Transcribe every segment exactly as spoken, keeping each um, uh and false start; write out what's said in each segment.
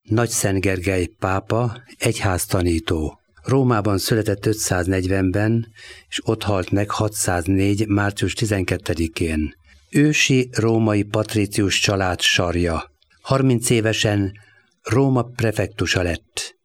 Nagyszent Gergely pápa, egyháztanító. Rómában született ötszáznegyvenben, és ott halt meg hatszáznégy. március tizenkettedikén. Ősi római patrícius család sarja. harminc évesen Róma prefektusa lett.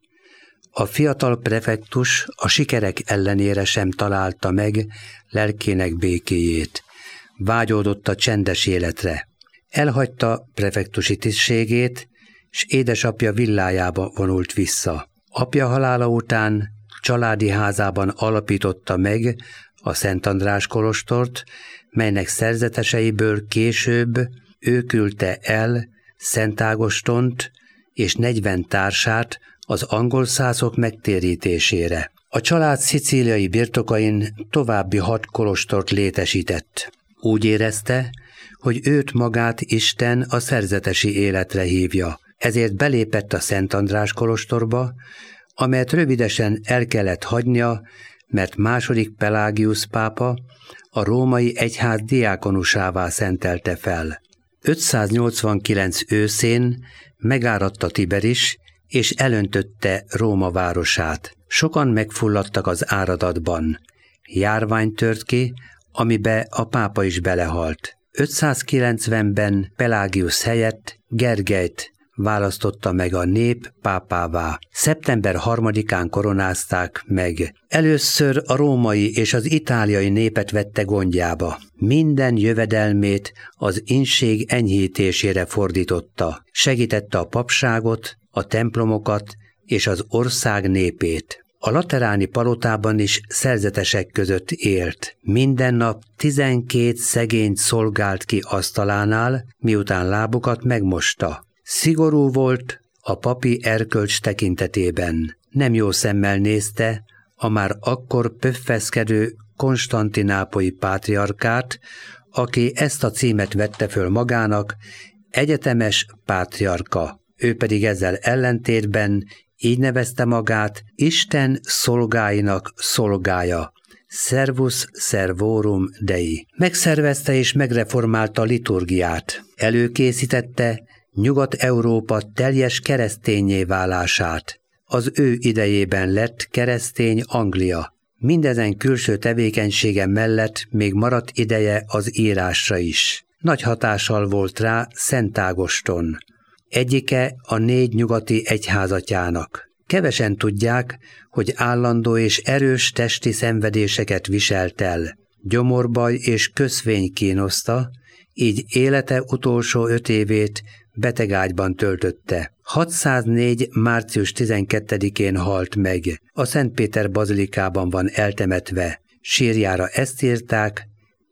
A fiatal prefektus a sikerek ellenére sem találta meg lelkének békéjét. Vágyódott a csendes életre. Elhagyta prefektusi tisztségét, s édesapja villájába vonult vissza. Apja halála után családi házában alapította meg a Szent András kolostort, melynek szerzeteseiből később ő küldte el Szent Ágostont és negyven társát az angol szászok megtérítésére. A család szicíliai birtokain további hat kolostort létesített. Úgy érezte, hogy őt magát Isten a szerzetesi életre hívja, ezért belépett a Szent András kolostorba, amelyet rövidesen el kellett hagynia, mert második Pelágius pápa a római egyház diákonusává szentelte fel. ötszáznyolcvankilenc őszén megáradt a Tiberis, és elöntötte Róma városát. Sokan megfulladtak az áradatban. Járvány tört ki, amibe a pápa is belehalt. ötszázkilencvenben Pelágius helyett Gergelyt választotta meg a nép pápává. szeptember harmadikán koronázták meg. Először a római és az itáliai népet vette gondjába. Minden jövedelmét az inség enyhítésére fordította. Segítette a papságot, a templomokat és az ország népét. A lateráni palotában is szerzetesek között élt. Minden nap tizenkét szegényt szolgált ki asztalánál, miután lábukat megmosta. Szigorú volt a papi erkölcs tekintetében. Nem jó szemmel nézte a már akkor pöffeszkedő konstantinápolyi pátriarkát, aki ezt a címet vette föl magának, egyetemes pátriarka. Ő pedig ezzel ellentétben így nevezte magát Isten szolgáinak szolgája. Servus servorum Dei. Megszervezte és megreformálta a liturgiát. Előkészítette Nyugat-Európa teljes kereszténnyé válását. Az ő idejében lett keresztény Anglia. Mindezen külső tevékenysége mellett még maradt ideje az írásra is. Nagy hatással volt rá Szent Ágoston, egyike a négy nyugati egyházatjának. Kevesen tudják, hogy állandó és erős testi szenvedéseket viselt el. Gyomorbaj és köszvény kínoszta, így élete utolsó öt évét betegágyban töltötte. hatszáznégy. március tizenkettedikén halt meg. A Szent Péter bazilikában van eltemetve. Sírjára ezt írták: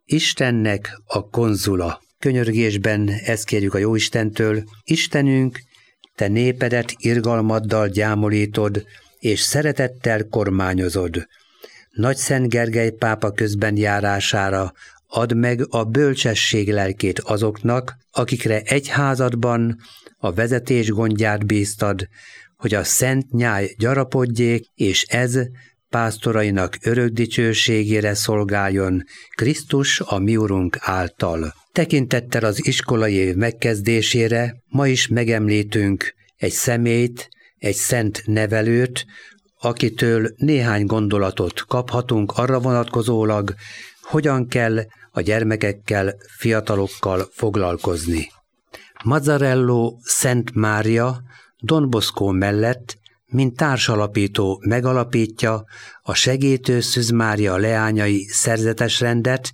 Istennek a konzula. Könyörgésben ezt kérjük a Jóistentől: Istenünk, te népedet irgalmaddal gyámolítod, és szeretettel kormányozod. Nagyszent Gergely pápa közben járására add meg a bölcsesség lelkét azoknak, akikre egyházadban a vezetés gondját bíztad, hogy a szent nyáj gyarapodjék, és ez pásztorainak örök dicsőségére szolgáljon Krisztus a mi Urunk által. Tekintettel az iskolai év megkezdésére ma is megemlítünk egy személyt, egy szent nevelőt, akitől néhány gondolatot kaphatunk arra vonatkozólag, hogyan kell a gyermekekkel, fiatalokkal foglalkozni. Mazzarello Szent Mária Don Bosco mellett, mint társalapító megalapítja a Segítő Szűz Mária leányai szerzetesrendet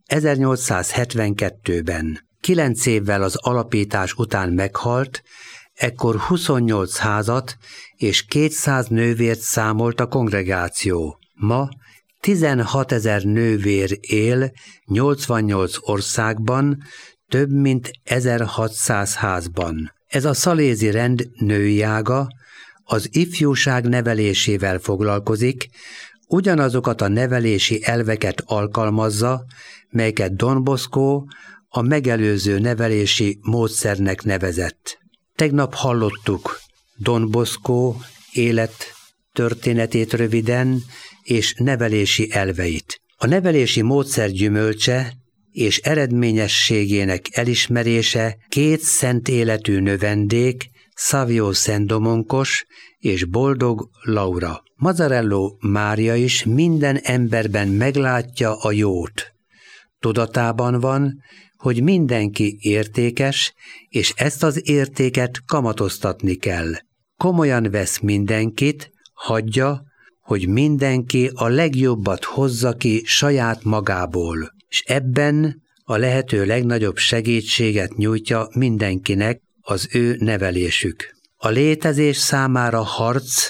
ezernyolcszázhetvenkettőben. Kilenc évvel az alapítás után meghalt, ekkor huszonnyolc házat és kétszáz nővért számolt a kongregáció. Ma tizenhatezer nővér él nyolcvannyolc országban, több mint ezerhatszáz házban. Ez a szalézi rend női ága az ifjúság nevelésével foglalkozik, ugyanazokat a nevelési elveket alkalmazza, melyeket Don Bosco a megelőző nevelési módszernek nevezett. Tegnap hallottuk Don Bosco élet történetét röviden és nevelési elveit. A nevelési módszer gyümölcse és eredményességének elismerése két szent életű növendék, Savio Szent-Domonkos és Boldog Laura. Mazzarello Mária is minden emberben meglátja a jót. Tudatában van, hogy mindenki értékes, és ezt az értéket kamatoztatni kell. Komolyan vesz mindenkit, hagyja, hogy mindenki a legjobbat hozza ki saját magából, és ebben a lehető legnagyobb segítséget nyújtja mindenkinek az ő nevelésük. A létezés számára harc,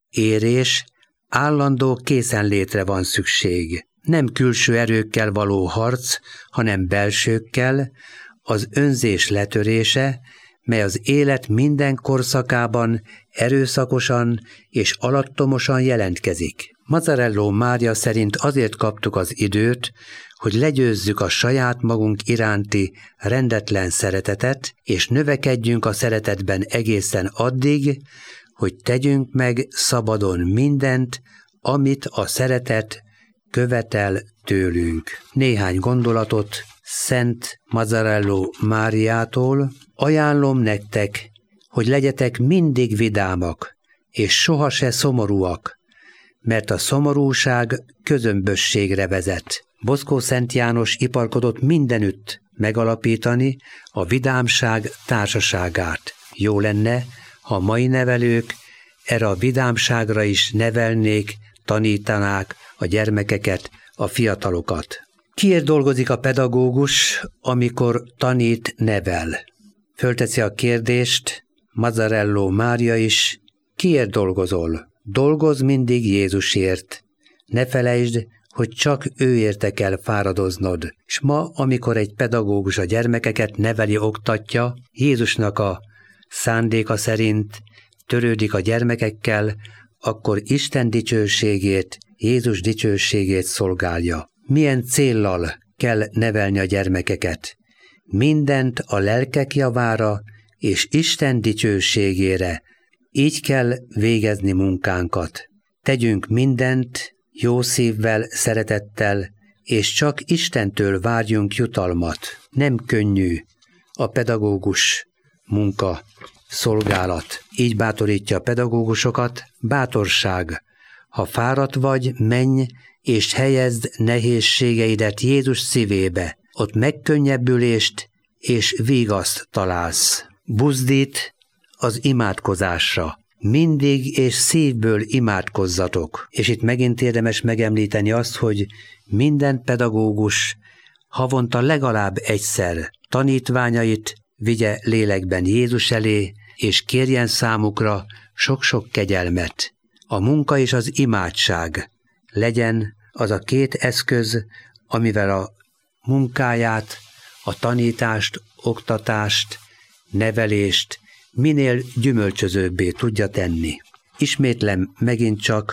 érés, állandó készenlétre van szükség. Nem külső erőkkel való harc, hanem belsőkkel, az önzés letörése, mely az élet minden korszakában erőszakosan és alattomosan jelentkezik. Mazzarello Mária szerint azért kaptuk az időt, hogy legyőzzük a saját magunk iránti rendetlen szeretetet, és növekedjünk a szeretetben egészen addig, hogy tegyünk meg szabadon mindent, amit a szeretet követel tőlünk. Néhány gondolatot Szent Mazzarello Máriától. Ajánlom nektek, hogy legyetek mindig vidámak, és soha se szomorúak, mert a szomorúság közömbösségre vezet. Boszkó Szent János iparkodott mindenütt megalapítani a vidámság társaságát. Jó lenne, ha a mai nevelők erre a vidámságra is nevelnék, tanítanák a gyermekeket, a fiatalokat. Kiért dolgozik a pedagógus, amikor tanít, nevel? Fölteszi a kérdést Mazzarello Mária is, kiért dolgozol? Dolgozz mindig Jézusért. Ne felejtsd, hogy csak ő érte kell fáradoznod. És ma, amikor egy pedagógus a gyermekeket neveli, oktatja, Jézusnak a szándéka szerint törődik a gyermekekkel, akkor Isten dicsőségét, Jézus dicsőségét szolgálja. Milyen céllal kell nevelni a gyermekeket? Mindent a lelkek javára és Isten dicsőségére. Így kell végezni munkánkat. Tegyünk mindent jó szívvel, szeretettel, és csak Istentől várjunk jutalmat. Nem könnyű a pedagógus munka, szolgálat. Így bátorítja a pedagógusokat, bátorság. Ha fáradt vagy, menj, és helyezd nehézségeidet Jézus szívébe. Ott megkönnyebbülést és vigaszt találsz. Buzdít az imádkozásra. Mindig és szívből imádkozzatok. És itt megint érdemes megemlíteni azt, hogy minden pedagógus havonta legalább egyszer tanítványait vigye lélekben Jézus elé, és kérjen számukra sok-sok kegyelmet. A munka és az imádság legyen az a két eszköz, amivel a munkáját, a tanítást, oktatást, nevelést minél gyümölcsözőbbé tudja tenni. Ismétlem megint csak,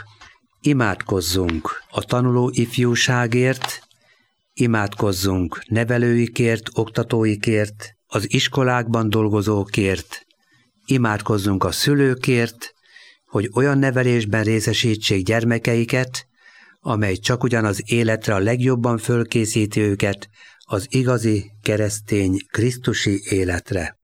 imádkozzunk a tanuló ifjúságért, imádkozzunk nevelőikért, oktatóikért, az iskolákban dolgozókért, imádkozzunk a szülőkért, hogy olyan nevelésben részesítsék gyermekeiket, amely csak ugyan az életre a legjobban fölkészíti őket az igazi keresztény krisztusi életre.